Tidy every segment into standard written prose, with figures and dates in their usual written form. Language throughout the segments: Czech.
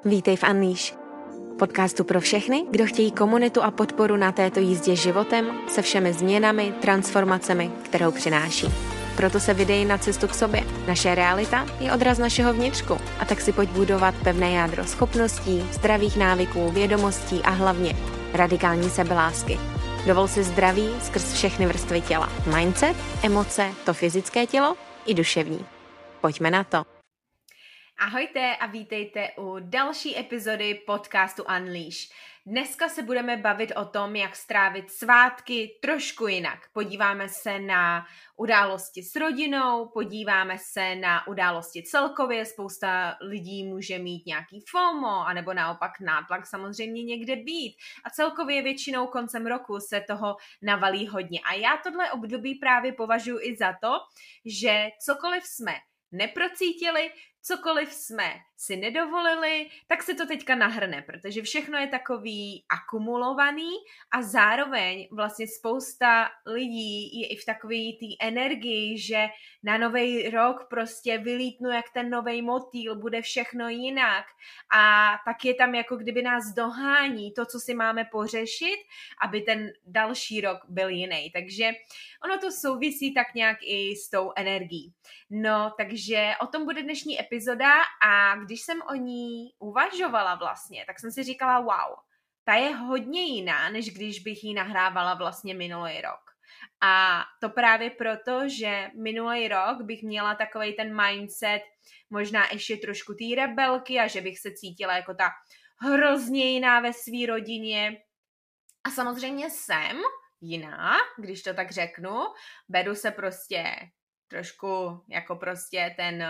Vítej v Unleash, podcastu pro všechny, kdo chtějí komunitu a podporu na této jízdě životem se všemi změnami, transformacemi, kterou přináší. Proto se vydej na cestu k sobě. Naše realita je odraz našeho vnitřku a tak si pojď budovat pevné jádro schopností, zdravých návyků, vědomostí a hlavně radikální sebelásky. Dovol si zdraví skrz všechny vrstvy těla. Mindset, emoce, to fyzické tělo i duševní. Pojďme na to. Ahojte a vítejte u další epizody podcastu Unleash. Dneska se budeme bavit o tom, jak strávit svátky trošku jinak. Podíváme se na události s rodinou, podíváme se na události celkově. Spousta lidí může mít nějaký FOMO, anebo naopak nátlak samozřejmě někde být. A celkově většinou koncem roku se toho navalí hodně. A já tohle období právě považuji i za to, že cokoliv jsme neprocítili, cokoliv jsme si nedovolili, tak se to teďka nahrne, protože všechno je takový akumulovaný a zároveň vlastně spousta lidí je i v takový té energii, že na nový rok prostě vylítnu jak ten novej motýl, bude všechno jinak a tak je tam jako kdyby nás dohání to, co si máme pořešit, aby ten další rok byl jiný. Takže ono to souvisí tak nějak i s tou energií. No, takže o tom bude dnešní epizoda a když jsem o ní uvažovala vlastně, tak jsem si říkala, wow, ta je hodně jiná, než když bych ji nahrávala vlastně minulý rok. A to právě proto, že minulý rok bych měla takovej ten mindset možná ještě trošku té rebelky a že bych se cítila jako ta hrozně jiná ve své rodině. A samozřejmě jsem jiná, když to tak řeknu. Beru se prostě trošku jako prostě ten,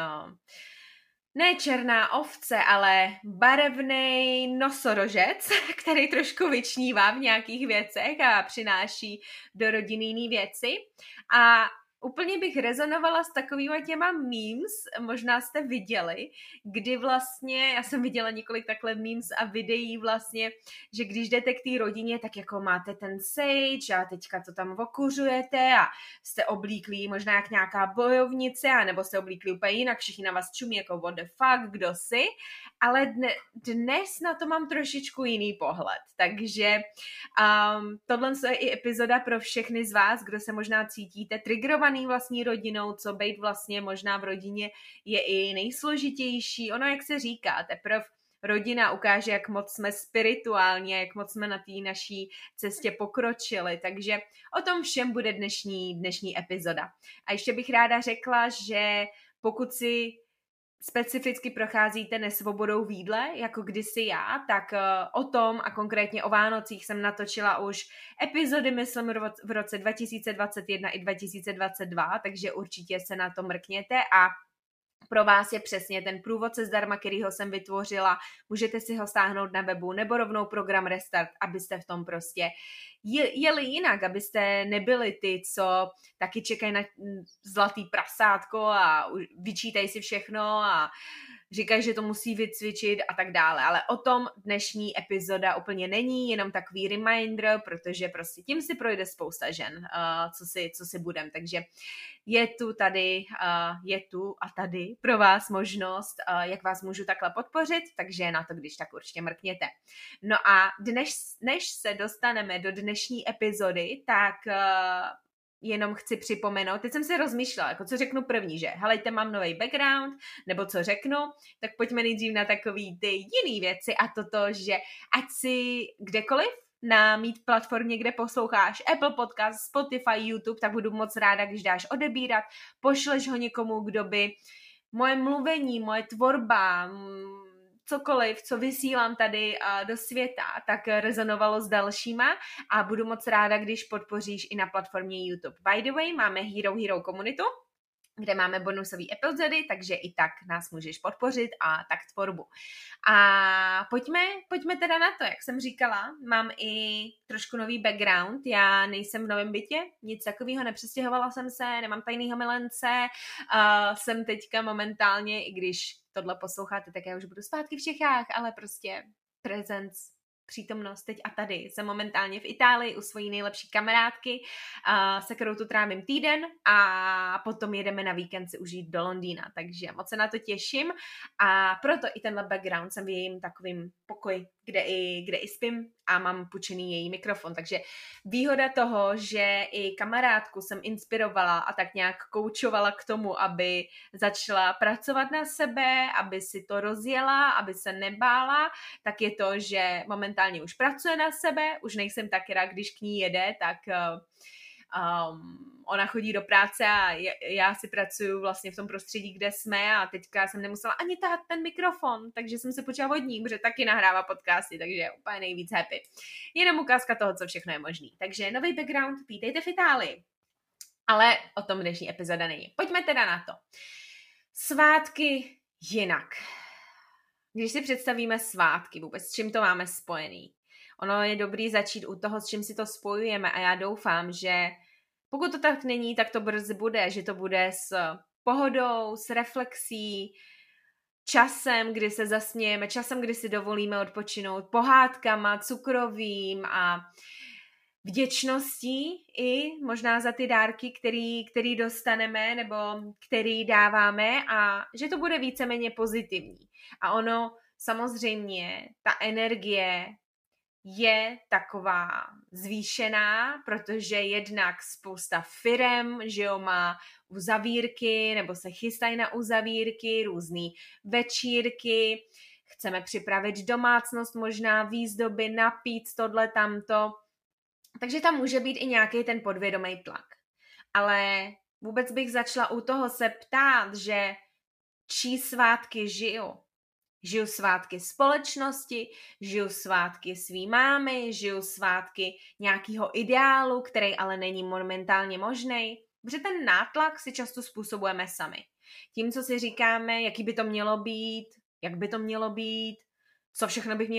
ne černá ovce, ale barevný nosorožec, který trošku vyčnívá v nějakých věcech a přináší do rodiny jiný věci. A úplně bych rezonovala s takovýma těma memes, možná jste viděli, kdy vlastně, já jsem viděla několik takhle memes a videí vlastně, že když jdete k té rodině, tak jako máte ten sage a teďka to tam okuřujete a jste oblíklí možná jak nějaká bojovnice, anebo jste oblíklí úplně jinak, všichni na vás čumí jako what the fuck, kdo jsi, ale dnes na to mám trošičku jiný pohled, takže tohle je i epizoda pro všechny z vás, kdo se možná cítíte triggerovaný vlastní rodinou, co být vlastně možná v rodině je i nejsložitější. Ono, jak se říká, teprve rodina ukáže, jak moc jsme spirituální a jak moc jsme na té naší cestě pokročili. Takže o tom všem bude dnešní epizoda. A ještě bych ráda řekla, že pokud si specificky procházíte nesvobodou v jídle, jako kdysi já, tak o tom a konkrétně o Vánocích jsem natočila už epizody, myslím, v roce 2021 i 2022, takže určitě se na to mrkněte a pro vás je přesně ten průvodce zdarma, kterýho jsem vytvořila. Můžete si ho stáhnout na webu nebo rovnou program Restart, abyste v tom prostě jeli jinak, abyste nebyli ty, co taky čekají na zlatý prasátko a vyčítají si všechno a říkají, že to musí vycvičit a tak dále. Ale o tom dnešní epizoda úplně není, jenom takový reminder, protože prostě tím si projde spousta žen, co si budem. Takže je tu a tady pro vás možnost, jak vás můžu takhle podpořit, takže na to, když tak určitě mrkněte. No a než se dostaneme do dnešní epizody, tak jenom chci připomenout, teď jsem si rozmýšlela, jako co řeknu první, že helejte, mám nový background, nebo co řeknu, tak pojďme nejdřív na takový ty jiný věci a toto, že ať si kdekoliv na mít platformě, kde posloucháš Apple Podcast, Spotify, YouTube, tak budu moc ráda, když dáš odebírat, pošleš ho někomu, kdo by moje mluvení, moje tvorba, cokoliv, co vysílám tady do světa, tak rezonovalo s dalšíma a budu moc ráda, když podpoříš i na platformě YouTube. By the way, máme Hero komunitu, kde máme bonusové epizody, takže i tak nás můžeš podpořit a tak tvorbu. A pojďme teda na to, jak jsem říkala, mám i trošku nový background, já nejsem v novém bytě, nic takového, nepřestěhovala jsem se, nemám tajnýho milence, jsem teďka momentálně, i když tohle posloucháte, tak já už budu zpátky v Čechách, ale prostě presence přítomnost teď a tady. Jsem momentálně v Itálii u svojí nejlepší kamarádky, se kterou tu trávím týden a potom jedeme na víkend si užít do Londýna, takže moc se na to těším a proto i tenhle background jsem v jejím takovým pokoji, kde i spím a mám půjčený její mikrofon, takže výhoda toho, že i kamarádku jsem inspirovala a tak nějak koučovala k tomu, aby začala pracovat na sebe, aby si to rozjela, aby se nebála, tak je to, že momentálně už pracuje na sebe, už nejsem tak rád, když k ní jede, tak ona chodí do práce a já si pracuju vlastně v tom prostředí, kde jsme a teďka jsem nemusela ani tahat ten mikrofon, takže jsem se počala od ní, protože taky nahrává podcasty, takže je úplně nejvíc happy. Jenom ukázka toho, co všechno je možný. Takže nový background, vítejte v Itálii. Ale o tom dnešní epizoda není. Pojďme teda na to. Svátky jinak. Když si představíme svátky vůbec, s čím to máme spojený, ono je dobrý začít u toho, s čím si to spojujeme a já doufám, že pokud to tak není, tak to brzy bude, že to bude s pohodou, s reflexí, časem, kdy se zasmějeme, časem, kdy si dovolíme odpočinout, pohádkama, cukrovým a vděčností i možná za ty dárky, který dostaneme nebo který dáváme a že to bude víceméně pozitivní. A ono samozřejmě, ta energie je taková zvýšená, protože jednak spousta firem, že jo, má uzavírky nebo se chystají na uzavírky, různý večírky, chceme připravit domácnost, možná výzdoby, napít tohle, tamto. Takže tam může být i nějaký ten podvědomý tlak. Ale vůbec bych začala u toho se ptát, že čí svátky žiju. Žiju svátky společnosti, žiju svátky svý mámy, žiju svátky nějakého ideálu, který ale není momentálně možný. Protože ten nátlak si často způsobujeme sami. Tím, co si říkáme, jaký by to mělo být, jak by to mělo být, co všechno bych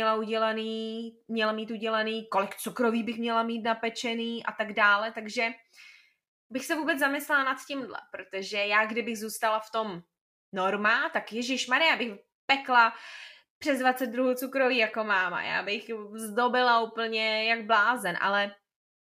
měla mít udělaný, kolik cukroví bych měla mít napečený a tak dále. Takže bych se vůbec zamyslela nad tímhle, protože já, kdybych zůstala v tom norma, tak ježišmarja, bych pekla přes 22 cukroví jako máma. Já bych zdobila úplně jak blázen, ale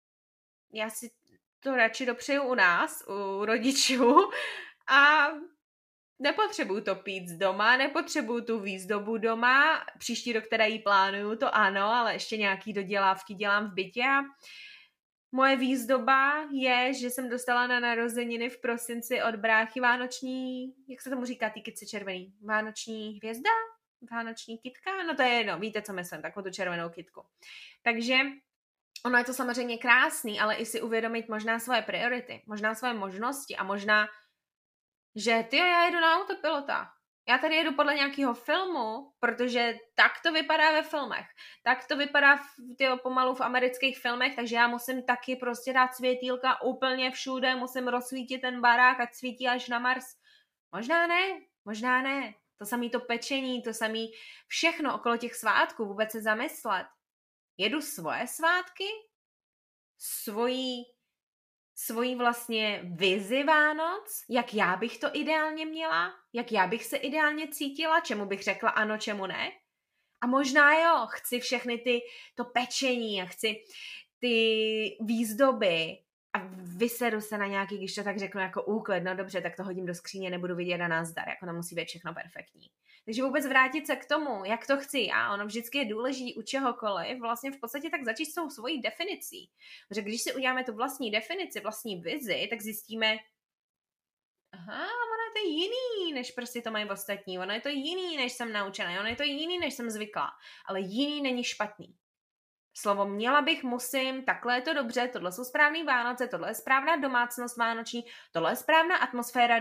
já si to radši dopřeju u nás, u rodičů a nepotřebuju to pít z doma, nepotřebuju tu výzdobu doma, příští rok teda jí plánuju, to ano, ale ještě nějaký dodělávky dělám v bytě a moje výzdoba je, že jsem dostala na narozeniny v prosinci od bráchy vánoční, jak se tomu říká, ty kytce červený, vánoční hvězda? Vánoční kytka? No to je jedno, víte, co myslím, takovou tu červenou kytku. Takže ono je to samozřejmě krásný, ale i si uvědomit možná svoje priority, možná svoje možnosti a možná, že já jedu na autopilota. Já tady jedu podle nějakého filmu, protože tak to vypadá ve filmech. Tak to vypadá pomalu v amerických filmech, takže já musím taky prostě dát světýlka úplně všude, musím rozsvítit ten barák, ať svítí až na Mars. Možná ne. To samé to pečení, to samé všechno okolo těch svátků, vůbec se zamyslet. Jedu svoje svátky, svoji vlastně vizi Vánoc, jak já bych to ideálně měla, jak já bych se ideálně cítila, čemu bych řekla ano, čemu ne. A možná jo, chci všechny to pečení a chci ty výzdoby a vyseru se na nějaký, když to tak řeknu, jako úklid, no dobře, tak to hodím do skříně, nebudu vidět a nazdar, jako to musí být všechno perfektní. Takže vůbec vrátit se k tomu, jak to chci já, ono vždycky je důležité u čehokoliv, vlastně v podstatě tak začít s tou svojí definicí. Protože když si uděláme tu vlastní definici, vlastní vizi, tak zjistíme, ono je to jiný, než prostě to mají ostatní, ono je to jiný, než jsem naučená, ono je to jiný, než jsem zvyklá, ale jiný není špatný. Slovo měla bych, musím, takhle je to dobře, tohle jsou správný Vánoce, tohle je správná domácnost vánoční, tohle je správná atmosféra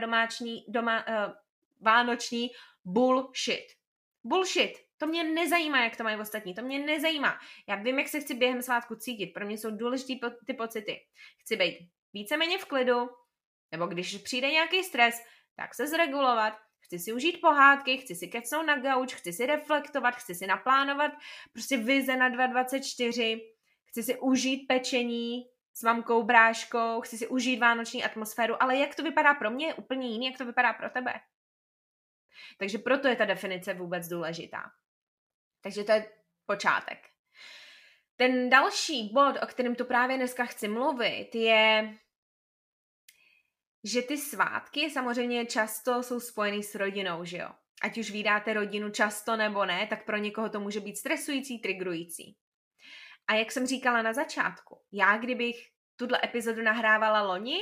vánoční, bullshit. To mě nezajímá, jak to mají ostatní, to mě nezajímá. Já vím, jak se chci během svátku cítit, pro mě jsou důležitý ty pocity. Chci být víceméně v klidu, nebo když přijde nějaký stres, tak se zregulovat, chci si užít pohádky, chci si kecnout na gauč, chci si reflektovat, chci si naplánovat prostě vize na 2024, chci si užít pečení s mamkou, bráškou, chci si užít vánoční atmosféru, ale jak to vypadá pro mě je úplně jiný, jak to vypadá pro tebe. Takže proto je ta definice vůbec důležitá. Takže to je počátek. Ten další bod, o kterém tu právě dneska chci mluvit, je, že ty svátky samozřejmě často jsou spojený s rodinou, že jo? Ať už vídáte rodinu často nebo ne, tak pro někoho to může být stresující, triggerující. A jak jsem říkala na začátku, já kdybych tuhle epizodu nahrávala loni,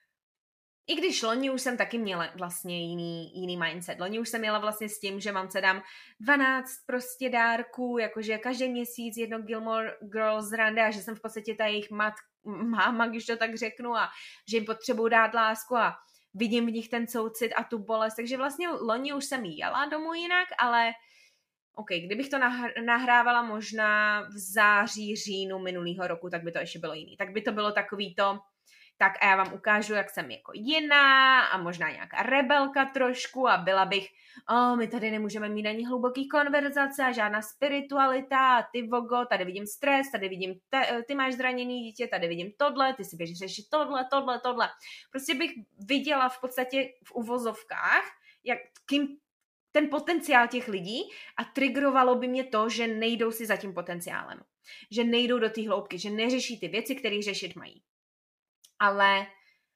i když loni už jsem taky měla vlastně jiný mindset. Loni už jsem měla vlastně s tím, že mamce dám 12 prostě dárků, jakože každý měsíc jedno Gilmore Girls rande a že jsem v podstatě ta jejich máma, když to tak řeknu, a že jim potřebuji dát lásku a vidím v nich ten soucit a tu bolest. Takže vlastně loni už jsem jela domů jinak, ale OK, kdybych to nahrávala možná v září, říjnu minulého roku, tak by to ještě bylo jiný. Tak by to bylo takový to, tak a já vám ukážu, jak jsem jako jiná a možná nějaká rebelka trošku a byla bych, my tady nemůžeme mít ani hluboký konverzace a žádná spiritualita a ty vogo, tady vidím stres, tady vidím, ty máš zraněný dítě, tady vidím tohle, ty si běžíš řešit tohle. Prostě bych viděla v podstatě v uvozovkách, jak ten potenciál těch lidí a triggerovalo by mě to, že nejdou si za tím potenciálem. Že nejdou do té hloubky, že neřeší ty věci, které řešit mají. Ale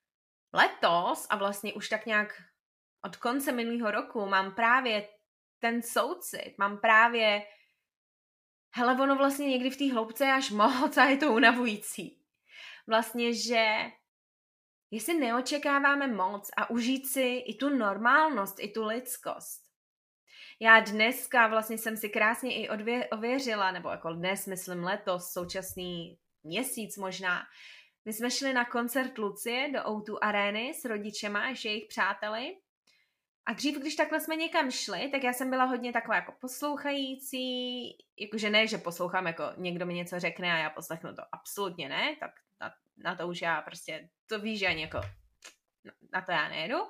letos a vlastně už tak nějak od konce minulého roku mám právě ten soucit, mám právě, hele, ono vlastně někdy v té hloubce je až moc a je to unavující. Vlastně, že jestli neočekáváme moc a užít si i tu normálnost, i tu lidskost. Já dneska vlastně jsem si krásně i ověřila, nebo jako dnes, myslím letos, současný měsíc možná, my jsme šli na koncert Lucie do O2 Areny s rodičema a ještě jejich přáteli. A dřív, když takhle jsme někam šli, tak já jsem byla hodně taková jako poslouchající, jakože ne, že poslouchám, jako někdo mi něco řekne a já poslechnu to. Absolutně ne, tak na to už já prostě, to víš, že ani jako, na to já nejedu.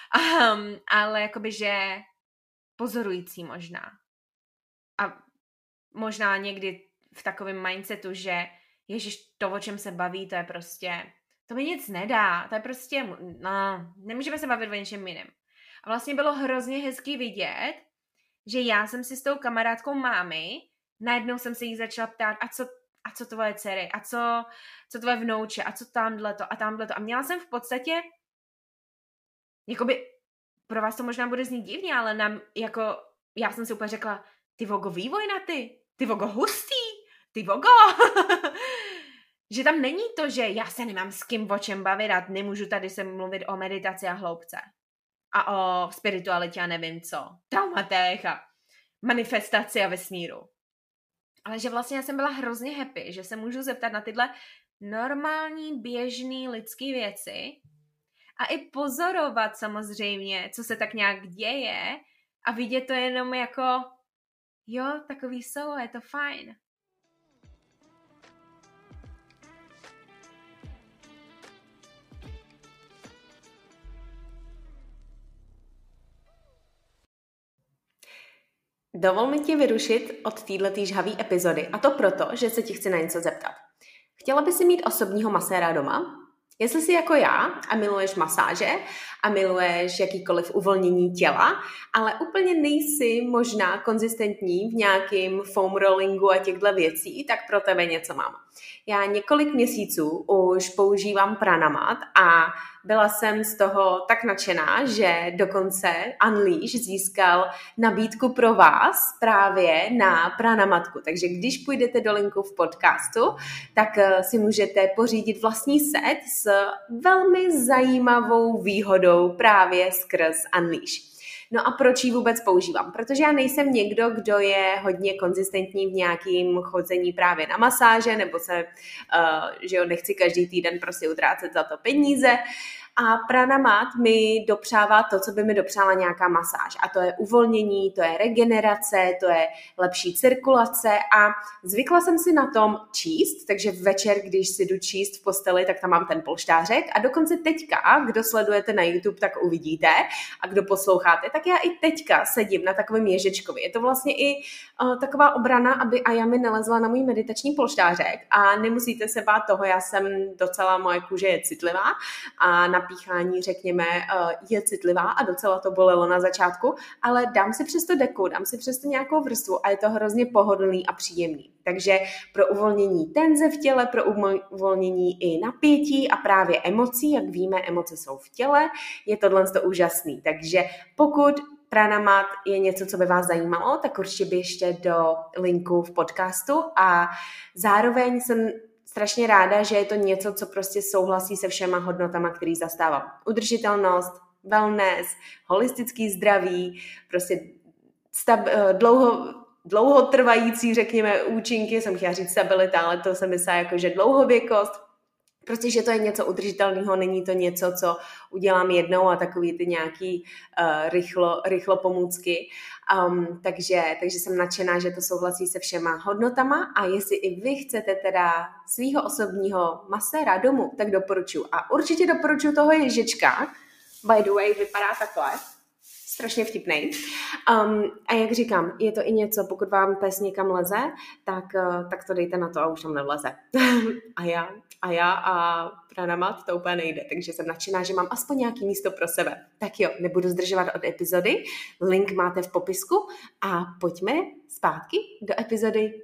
Ale jakoby, že pozorující možná. A možná někdy v takovém mindsetu, že ježiš, to, o čem se baví, to je prostě, to mi nic nedá, to je prostě, nemůžeme se bavit o něčem jiném. A vlastně bylo hrozně hezký vidět, že já jsem si s tou kamarádkou mámy, najednou jsem se jí začala ptát, a co tvoje dcery, a co tvoje vnouče, a co tamhleto, a tamhleto. A měla jsem v podstatě, jakoby, pro vás to možná bude znít divně, ale já jsem si úplně řekla, ty vogo vývoj na ty vogo hustý, ty vogo. Že tam není to, že já se nemám s kým o čem bavit a nemůžu tady se mluvit o meditaci a hloubce. A o spiritualitě a nevím co. Traumatech a manifestaci a vesmíru. Ale že vlastně já jsem byla hrozně happy, že se můžu zeptat na tyhle normální, běžný lidský věci a i pozorovat samozřejmě, co se tak nějak děje a vidět to jenom jako jo, takový jsou, je to fajn. Dovol mi tě vyrušit od této žhavé epizody, a to proto, že se ti chci na něco zeptat. Chtěla by si mít osobního maséra doma? Jestli jsi jako já a miluješ masáže a miluješ jakýkoliv uvolnění těla, ale úplně nejsi možná konzistentní v nějakým foam rollingu a těchto věcí, tak pro tebe něco mám. Já několik měsíců už používám Pranamat a byla jsem z toho tak nadšená, že dokonce Unleash získal nabídku pro vás právě na Pranamatku. Takže když půjdete do linku v podcastu, tak si můžete pořídit vlastní set s velmi zajímavou výhodou právě skrz Unleash. No a proč ji vůbec používám? Protože já nejsem někdo, kdo je hodně konzistentní v nějakým chodzení právě na masáže, nebo že nechci každý týden prostě utrácet za to peníze. A Pranamat mi dopřává to, co by mi dopřála nějaká masáž. A to je uvolnění, to je regenerace, to je lepší cirkulace a zvykla jsem si na tom číst, takže večer, když si jdu číst v posteli, tak tam mám ten polštářek a dokonce teďka, kdo sledujete na YouTube, tak uvidíte a kdo posloucháte, tak já i teďka sedím na takovém ježičkovi. Je to vlastně i taková obrana, aby Ayami nelezla na můj meditační polštářek a nemusíte se bát toho, moje kůže je citlivá a na píchání, řekněme, je citlivá a docela to bolelo na začátku, ale dám si přesto deku, dám si přesto nějakou vrstvu a je to hrozně pohodlný a příjemný. Takže pro uvolnění tenze v těle, pro uvolnění i napětí a právě emocí, jak víme, emoce jsou v těle, je tohle úžasný. Takže pokud Pranamat je něco, co by vás zajímalo, tak určitě běžte do linku v podcastu a zároveň jsem strašně ráda, že je to něco, co prostě souhlasí se všema hodnotama, který zastávám. Udržitelnost, wellness, holistický zdraví, prostě dlouhotrvající, řekněme, účinky, jsem chtěla říct stabilita, ale to jsem myslela jako, že dlouhověkost, prostě, že to je něco udržitelného, není to něco, co udělám jednou a takový ty nějaký rychlo pomůcky. Takže jsem nadšená, že to souhlasí se všema hodnotama a jestli i vy chcete teda svýho osobního maséra domů, tak doporučuji. A určitě doporučuji toho ježička. By the way, vypadá takhle. Strašně vtipnej. A jak říkám, je to i něco, pokud vám pes někam leze, tak to dejte na to a už tam nevleze. a já a Pranamat to úplně nejde, takže jsem nadšená, že mám aspoň nějaký místo pro sebe. Tak jo, nebudu zdržovat od epizody, link máte v popisku a pojďme zpátky do epizody.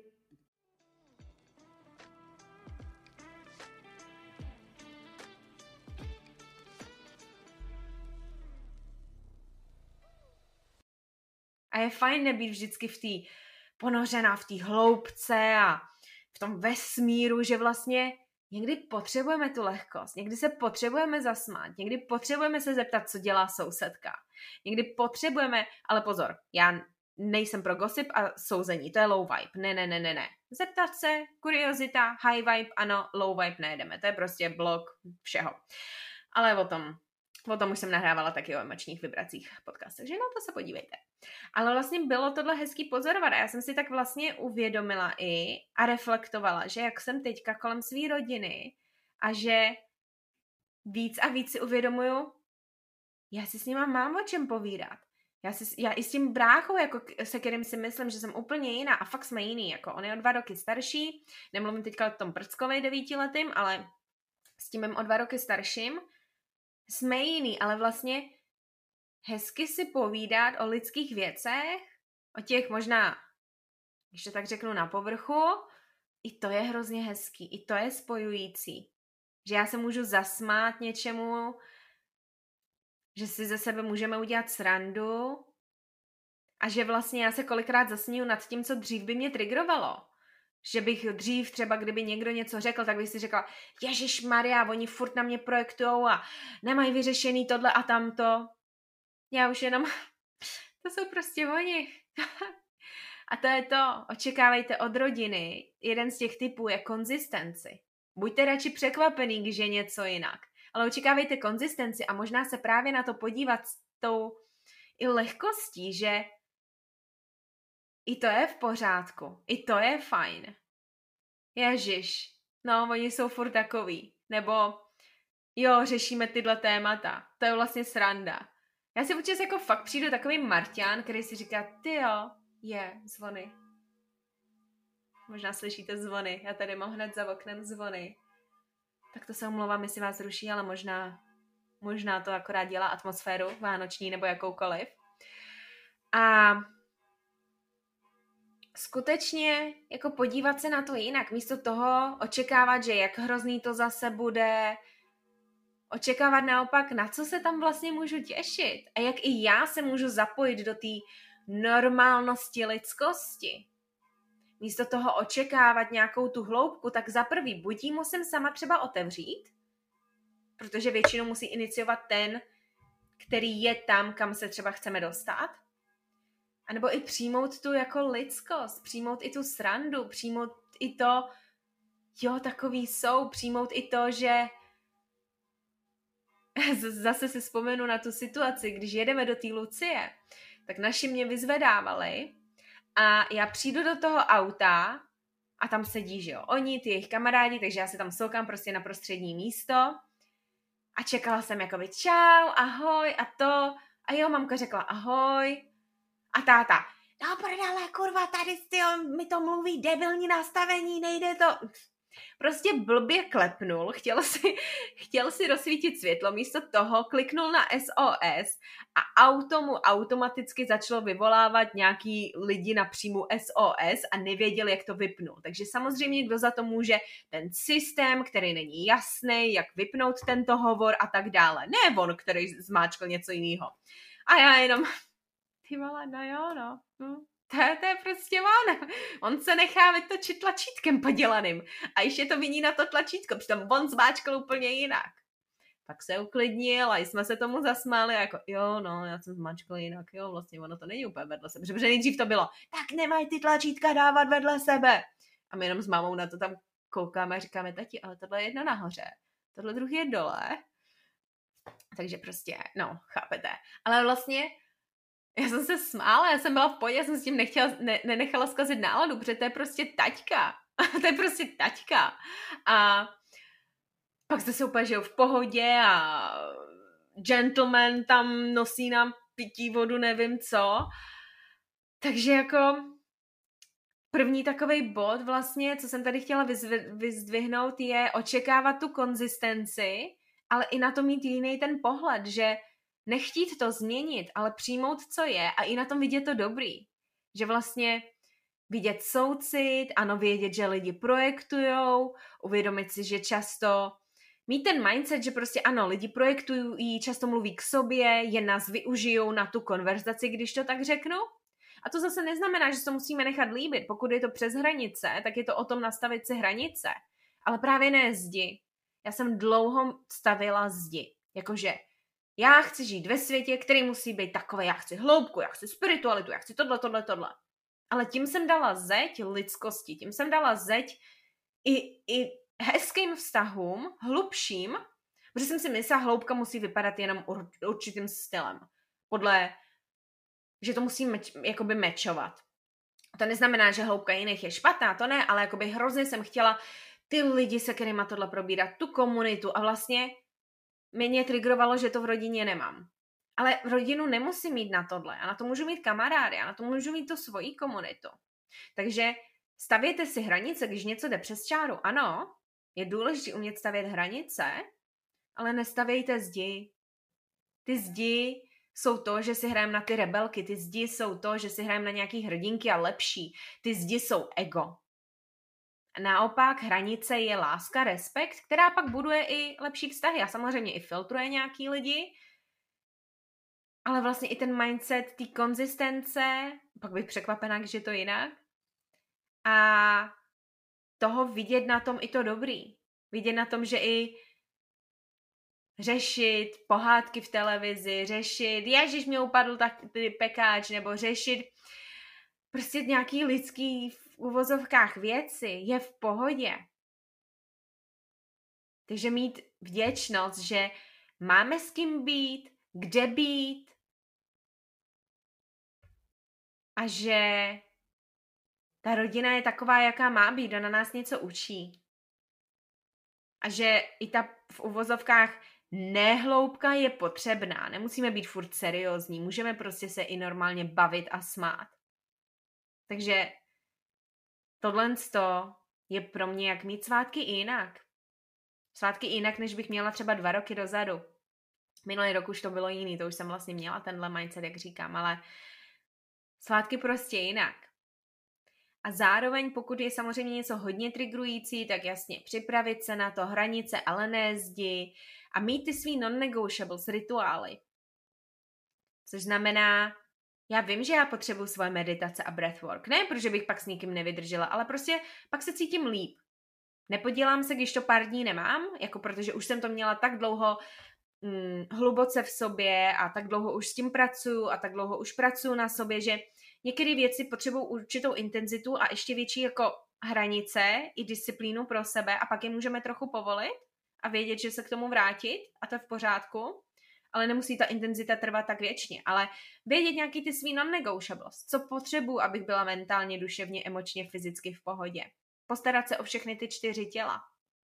A je fajn nebýt vždycky ponořená v té hloubce a v tom vesmíru, že vlastně někdy potřebujeme tu lehkost, někdy se potřebujeme zasmát, někdy potřebujeme se zeptat, co dělá sousedka. Někdy potřebujeme, ale pozor, já nejsem pro gossip a souzení, to je low vibe. Ne. Zeptat se, kuriozita, high vibe, ano, low vibe nejedeme, to je prostě blok všeho. Ale o tom už jsem nahrávala taky o emočních vibracích podcast, takže no to se podívejte. Ale vlastně bylo tohle hezký pozorovat a já jsem si tak vlastně uvědomila a reflektovala, že jak jsem teďka kolem svý rodiny a že víc a víc si uvědomuju, já si s nima mám o čem povídat. Já i s tím bráchou, jako se kterým si myslím, že jsem úplně jiná a fakt jsme jiný, jako on je o 2 roky starší, nemluvím teďka o tom prckovej 9letým, ale s tím mým o 2 roky starším, jsme jiný, ale vlastně hezky si povídat o lidských věcech, o těch možná, když to tak řeknu na povrchu, i to je hrozně hezký, i to je spojující. Že já se můžu zasmát něčemu, že si ze sebe můžeme udělat srandu a že vlastně já se kolikrát zasměju nad tím, co dřív by mě triggerovalo. Že bych dřív třeba, kdyby někdo něco řekl, tak bych si řekla, ježišmarja, oni furt na mě projektujou a nemají vyřešený tohle a tamto. Já už jenom, to jsou prostě oni. A to je to, očekávejte od rodiny. Jeden z těch typů je konzistenci. Buďte radši překvapený, když je něco jinak. Ale očekávejte konzistenci a možná se právě na to podívat s tou i lehkostí, že i to je v pořádku, i to je fajn. Ježiš, no oni jsou furt takový. Nebo jo, řešíme tyhle témata. To je vlastně sranda. Já si občas jako fakt přijdu takový Marťán, který si říká, tyjo, zvony. Možná slyšíte zvony, já tady mám hned za oknem zvony. Tak to se omlouvám, jestli vás ruší, ale možná to akorát dělá atmosféru vánoční nebo jakoukoliv. A skutečně jako podívat se na to jinak, místo toho očekávat, že jak hrozný to zase bude, očekávat naopak, na co se tam vlastně můžu těšit a jak i já se můžu zapojit do té normálnosti lidskosti. Místo toho očekávat nějakou tu hloubku, tak za prvý buď jí musím sama třeba otevřít, protože většinou musí iniciovat ten, který je tam, kam se třeba chceme dostat, anebo i přijmout tu jako lidskost, přijmout i tu srandu, přijmout i to, jo, takový jsou, přijmout i to, že zase si vzpomenu na tu situaci, když jedeme do té Lucie, tak naši mě vyzvedávali a já přijdu do toho auta a tam sedí, že jo, oni, ty jejich kamarádi, takže já se tam soukám prostě na prostřední místo a čekala jsem jakoby čau, ahoj a to a jo, mamka řekla ahoj a táta, no prdele, kurva, tady mi to mluví, debilní nastavení, nejde to. Prostě blbě klepnul, chtěl si rozsvítit světlo, místo toho kliknul na SOS a auto mu automaticky začalo vyvolávat nějaký lidi na příjmu SOS a nevěděl, jak to vypnout. Takže samozřejmě, kdo za to může, ten systém, který není jasný, jak vypnout tento hovor a tak dále. Ne on, který zmáčkl něco jiného. A já jenom, ty vole, no jo, no. To je prostě on. On se nechá vytočit tlačítkem podělaným. A ještě to viní na to tlačítko, přitom on zmáčkal úplně jinak. Pak se uklidnil a jsme se tomu zasmáli jako, jo, no, já jsem zmáčkal jinak, jo, vlastně ono to není úplně vedle sebe, protože nejdřív to bylo, tak nemají ty tlačítka dávat vedle sebe. A my jenom s mámou na to tam koukáme a říkáme, tati, ale tohle je jedno nahoře, tohle druhý je dole. Takže prostě, no, chápete. Ale vlastně já jsem se smála, já jsem byla v pohodě, já jsem s tím nenechala zkazit náladu, protože to je prostě taťka. To je prostě taťka. A pak jste se úplně žil v pohodě a gentleman tam nosí nám pití vodu, nevím co. Takže jako první takovej bod vlastně, co jsem tady chtěla vyzdvihnout, je očekávat tu konzistenci, ale i na to mít jiný ten pohled, že nechtít to změnit, ale přijmout, co je a i na tom vidět to dobrý. Že vlastně vidět soucit, ano, vědět, že lidi projektujou, uvědomit si, že často mít ten mindset, že prostě ano, lidi projektují, často mluví k sobě, jen nás využijou na tu konverzaci, když to tak řeknu. A to zase neznamená, že se musíme nechat líbit. Pokud je to přes hranice, tak je to o tom nastavit si hranice. Ale právě ne zdi. Já jsem dlouho stavila zdi. Jakože já chci žít ve světě, který musí být takový, já chci hloubku, já chci spiritualitu, já chci tohle. Ale tím jsem dala zeď lidskosti, tím jsem dala zeď i hezkým vztahům, hlubším, protože jsem si myslela, hloubka musí vypadat jenom určitým stylem. Že to musí jakoby mečovat. To neznamená, že hloubka jiných je špatná, to ne, ale jakoby hrozně jsem chtěla ty lidi, se kterýma tohle probírat, tu komunitu a vlastně mě triggerovalo, že to v rodině nemám. Ale v rodinu nemusím mít na tohle. A na to můžu mít kamarády. A na to můžu mít tu svoji komunitu. Takže stavějte si hranice, když něco jde přes čáru. Ano, je důležité umět stavět hranice, ale nestavějte zdi. Ty zdi jsou to, že si hrajeme na ty rebelky. Ty zdi jsou to, že si hrajeme na nějaký hrdinky a lepší. Ty zdi jsou ego. Naopak hranice je láska, respekt, která pak buduje i lepší vztahy a samozřejmě i filtruje nějaký lidi, ale vlastně i ten mindset, ty konzistence, pak bych překvapená, když je to jinak, a toho vidět na tom i to dobrý. Vidět na tom, že i řešit pohádky v televizi, řešit, ježiš, mě upadl pekáč, nebo řešit prostě nějaký lidský v uvozovkách věci je v pohodě. Takže mít vděčnost, že máme s kým být, kde být a že ta rodina je taková, jaká má být, ona nás něco učí. A že i ta v uvozovkách nehloubka je potřebná. Nemusíme být furt seriózní, můžeme prostě se i normálně bavit a smát. Takže tohle je pro mě jak mít svátky i jinak. Svátky jinak, než bych měla třeba 2 roky dozadu. Minulý rok už to bylo jiný, to už jsem vlastně měla tenhle mindset, jak říkám, ale svátky prostě jinak. A zároveň, pokud je samozřejmě něco hodně triggerující, tak jasně připravit se na to, hranice, ale ne zdi a mít ty svý non-negotiables, rituály. Což znamená, já vím, že já potřebuji svoje meditace a breathwork. Ne, protože bych pak s nikým nevydržela, ale prostě pak se cítím líp. Nepodělám se, když to pár dní nemám, jako protože už jsem to měla tak dlouho hluboce v sobě a tak dlouho už s tím pracuju a tak dlouho už pracuju na sobě, že některé věci potřebují určitou intenzitu a ještě větší jako hranice i disciplínu pro sebe a pak je můžeme trochu povolit a vědět, že se k tomu vrátit a to je v pořádku, ale nemusí ta intenzita trvat tak věčně, ale vědět nějaký ty svý non-negotiables, co potřebuji, abych byla mentálně, duševně, emočně, fyzicky v pohodě. Postarat se o všechny ty 4 těla.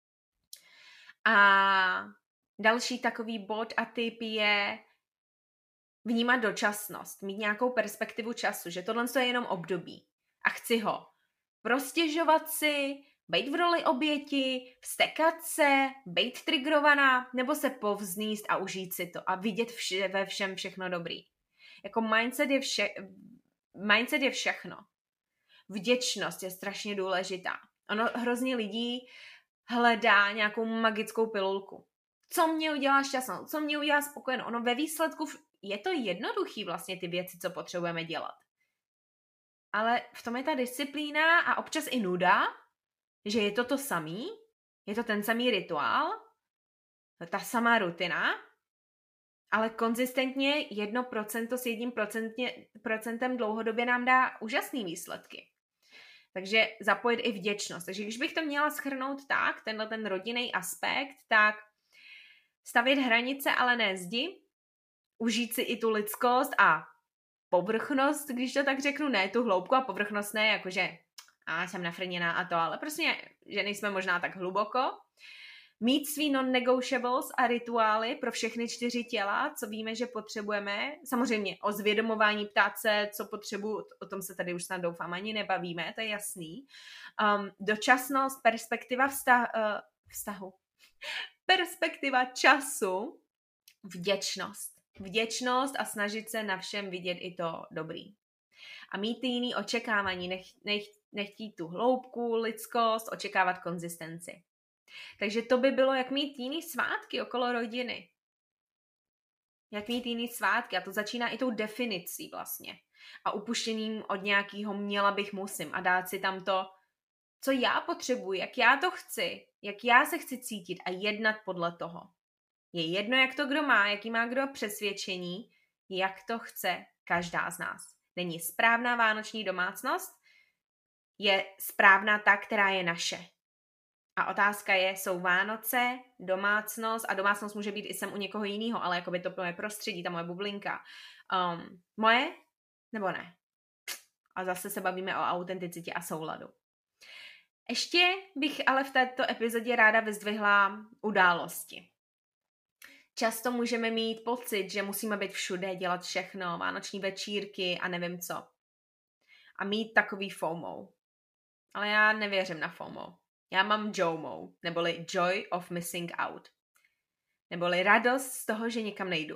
A další takový bod a tip je vnímat dočasnost, mít nějakou perspektivu času, že tohle je jenom období a chci ho prostěžovat si, Bejt v roli oběti, vztekat se, bejt trigrovaná, nebo se povzníst a užít si to a vidět ve všem všechno dobrý. Jako mindset je všechno. Vděčnost je strašně důležitá. Ono hrozně lidí hledá nějakou magickou pilulku. Co mě udělá šťastnou, co mě udělá spokojenou. Ono ve výsledku je to jednoduchý vlastně ty věci, co potřebujeme dělat. Ale v tom je ta disciplína a občas i nuda, že je to samý, je to ten samý rituál, ta samá rutina, ale konzistentně 1% s 1% dlouhodobě nám dá úžasné výsledky. Takže zapojit i vděčnost. Takže když bych to měla shrnout tak, ten rodinný aspekt, tak stavět hranice, ale ne zdi, užít si i tu lidskost a povrchnost, když to tak řeknu, ne tu hloubku a povrchnost ne, jakože jsem nafrněná a to, ale prostě, že nejsme možná tak hluboko. Mít svý non-negotiables a rituály pro všechny 4 těla, co víme, že potřebujeme. Samozřejmě o zvědomování, ptát se, co potřebuji, o tom se tady už snad doufám ani nebavíme, to je jasný. Dočasnost, perspektiva vztahu. Perspektiva času, vděčnost a snažit se na všem vidět i to dobrý. A mít jiný očekávání, nechtít tu hloubku, lidskost, očekávat konzistenci. Takže to by bylo, jak mít jiný svátky okolo rodiny. Jak mít jiný svátky. A to začíná i tou definicí vlastně. A upuštěním od nějakého měla bych, musím. A dát si tam to, co já potřebuji, jak já to chci, jak já se chci cítit a jednat podle toho. Je jedno, jak to kdo má, jaký má kdo přesvědčení, jak to chce každá z nás. Není správná vánoční domácnost, je správná ta, která je naše. A otázka je, jsou Vánoce, domácnost, a domácnost může být i sem u někoho jiného, ale jako by to moje prostředí, ta moje bublinka. Moje nebo ne? A zase se bavíme o autenticitě a souladu. Ještě bych ale v této epizodě ráda vyzdvihla události. Často můžeme mít pocit, že musíme být všude, dělat všechno, vánoční večírky a nevím co. A mít takový FOMO. Ale já nevěřím na FOMO. Já mám JOMO, neboli Joy of Missing Out. Neboli radost z toho, že někam nejdu.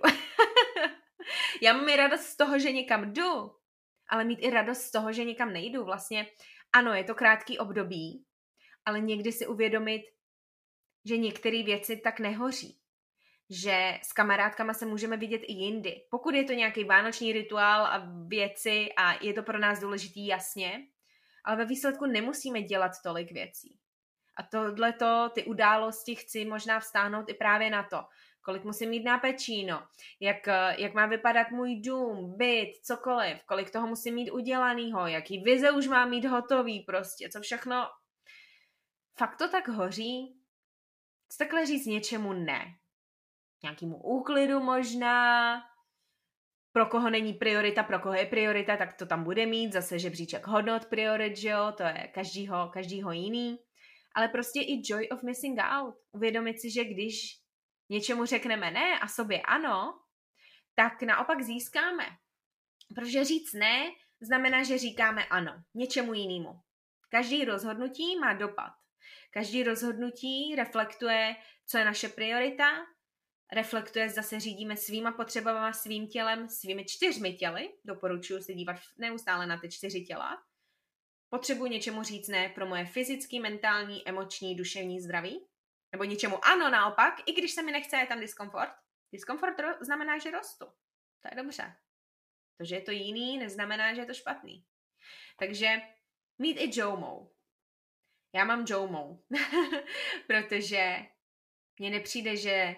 Já mám i radost z toho, že někam jdu, ale mít i radost z toho, že někam nejdu. Vlastně ano, je to krátký období, ale někdy si uvědomit, že některé věci tak nehoří. Že s kamarádkama se můžeme vidět i jindy. Pokud je to nějaký vánoční rituál a věci a je to pro nás důležitý, jasně, ale ve výsledku nemusíme dělat tolik věcí. A ty události chci možná vztáhnout i právě na to, kolik musím mít na pečíno, jak má vypadat můj dům, byt, cokoliv, kolik toho musím mít udělanýho, jaký vize už mám mít hotový prostě, co všechno. Fakt to tak hoří? Co takhle říct něčemu ne? Nějakému úklidu možná, pro koho není priorita, pro koho je priorita, tak to tam bude mít, zase žebříček hodnot priorit, že jo, to je každýho jiný. Ale prostě i joy of missing out. Uvědomit si, že když něčemu řekneme ne a sobě ano, tak naopak získáme. Protože říct ne znamená, že říkáme ano něčemu jinému. Každý rozhodnutí má dopad. Každý rozhodnutí reflektuje, co je naše priorita, reflektuje, zase řídíme svýma potřebama, svým tělem, svými 4 těly. Doporučuji se dívat neustále na ty 4 těla. Potřebuji něčemu říct ne pro moje fyzický, mentální, emoční, duševní zdraví? Nebo něčemu ano naopak, i když se mi nechce, je tam diskomfort. Diskomfort znamená, že rostu. To je dobře. To, že je to jiný, neznamená, že je to špatný. Takže mít i JOMO. Já mám JOMO, protože mně nepřijde, že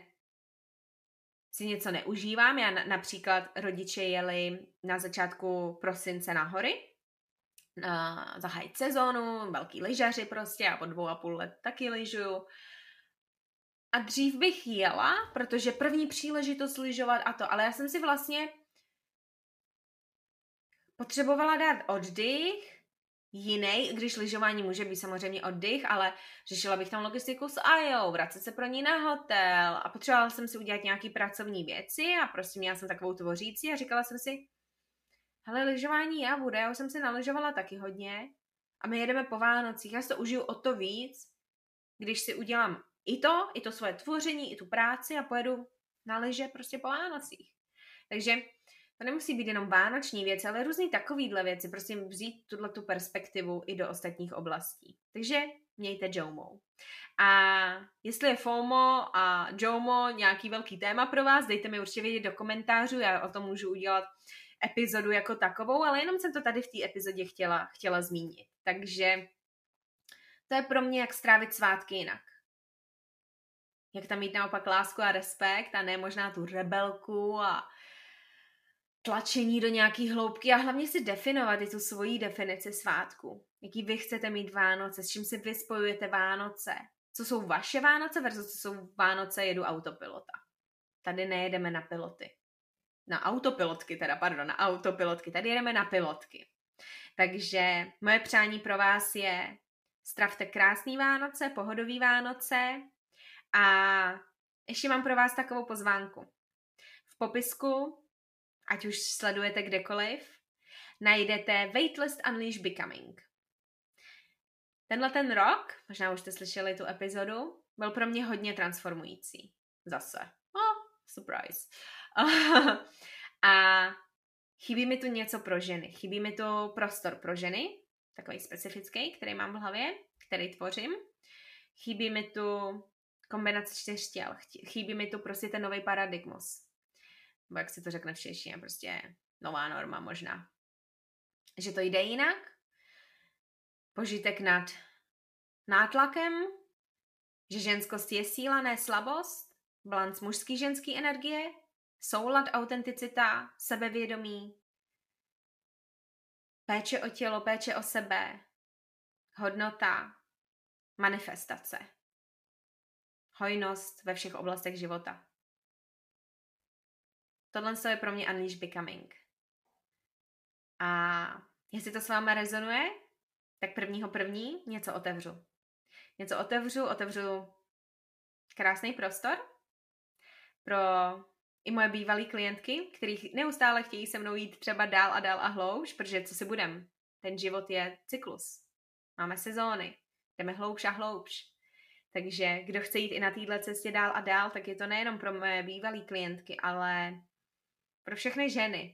si něco neužívám. Já například rodiče jeli na začátku prosince na hory, zahájit sezónu, velký lyžaři prostě, a po 2,5 let taky lyžuju. A dřív bych jela, protože první příležitost lyžovat a to, ale já jsem si vlastně potřebovala dát oddych, jiný, když lyžování může být samozřejmě oddych, ale řešila bych tam logistiku s Ajou, vracet se pro ní na hotel a potřebovala jsem si udělat nějaký pracovní věci a prostě měla jsem takovou tvořící a říkala jsem si, hele, lyžování já už jsem si nalyžovala taky hodně a my jedeme po Vánocích. Já si to užiju o to víc, když si udělám i to svoje tvoření, i tu práci a pojedu na lyže prostě po Vánocích. Takže to nemusí být jenom vánoční věci, ale různý takovýhle věci. Prostě vzít tu perspektivu i do ostatních oblastí. Takže mějte JOMO. A jestli je FOMO a JOMO nějaký velký téma pro vás, dejte mi určitě vědět do komentářů, já o tom můžu udělat epizodu jako takovou, ale jenom jsem to tady v té epizodě chtěla zmínit. Takže to je pro mě, jak strávit svátky jinak. Jak tam mít naopak lásku a respekt a ne možná tu rebelku a tlačení do nějaký hloubky a hlavně si definovat i tu svoji definici svátku. Jaký vy chcete mít Vánoce, s čím si vy spojujete Vánoce. Co jsou vaše Vánoce versus co jsou Vánoce jedu autopilota. Tady nejedeme na piloty. Na autopilotky. Tady jedeme na pilotky. Takže moje přání pro vás je stravte krásný Vánoce, pohodový Vánoce a ještě mám pro vás takovou pozvánku. V popisku, ať už sledujete kdekoliv, najdete Waitlist Unleash Becoming. Ten rok, možná už jste slyšeli tu epizodu, byl pro mě hodně transformující. Zase. Surprise. A chybí mi tu něco pro ženy. Chybí mi tu prostor pro ženy, takový specifický, který mám v hlavě, který tvořím. Chybí mi tu kombinace 4 těl. Chybí mi tu prostě ten nový paradigmus. Nebo jak se to řekne v češtině, prostě nová norma možná. Že to jde jinak. Požitek nad nátlakem. Že ženskost je síla, ne slabost. Balans mužský, ženský energie. Soulad, autenticita, sebevědomí. Péče o tělo, péče o sebe. Hodnota. Manifestace. Hojnost ve všech oblastech života. Tohle je pro mě Unleash Becoming. A jestli to s váma rezonuje, tak 1.1. něco otevřu krásný prostor pro i moje bývalé klientky, který neustále chtějí se mnou jít třeba dál a hloubš, protože co si budem, ten život je cyklus. Máme sezóny, jdeme hloubš a hloubš. Takže kdo chce jít i na této cestě dál a dál, tak je to nejenom pro moje bývalé klientky, ale pro všechny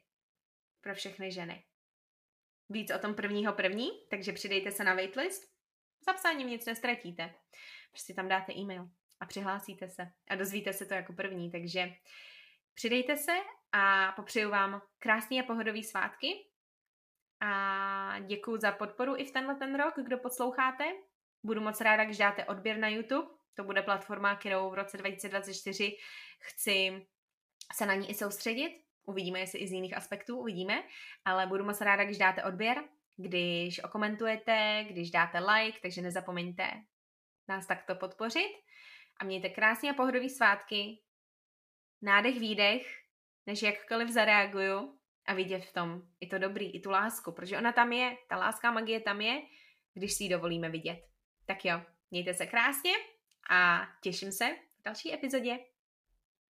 ženy. Víc o tom 1.1., takže přidejte se na waitlist. Zapsáním nic nestratíte. Prostě tam dáte e-mail a přihlásíte se a dozvíte se to jako první, takže přidejte se a popřeju vám krásný a pohodový svátky a děkuju za podporu i v ten rok, kdo posloucháte. Budu moc ráda, když dáte odběr na YouTube, to bude platforma, kterou v roce 2024 chci se na ní i soustředit. Uvidíme, jestli i z jiných aspektů, uvidíme, ale budu moc ráda, když dáte odběr, když okomentujete, když dáte like, takže nezapomeňte nás takto podpořit a mějte krásný a pohodový svátky, nádech, výdech, než jakkoliv zareaguju a vidět v tom i to dobrý, i tu lásku, protože ona tam je, ta láska a magie tam je, když si ji dovolíme vidět. Tak jo, mějte se krásně a těším se v další epizodě.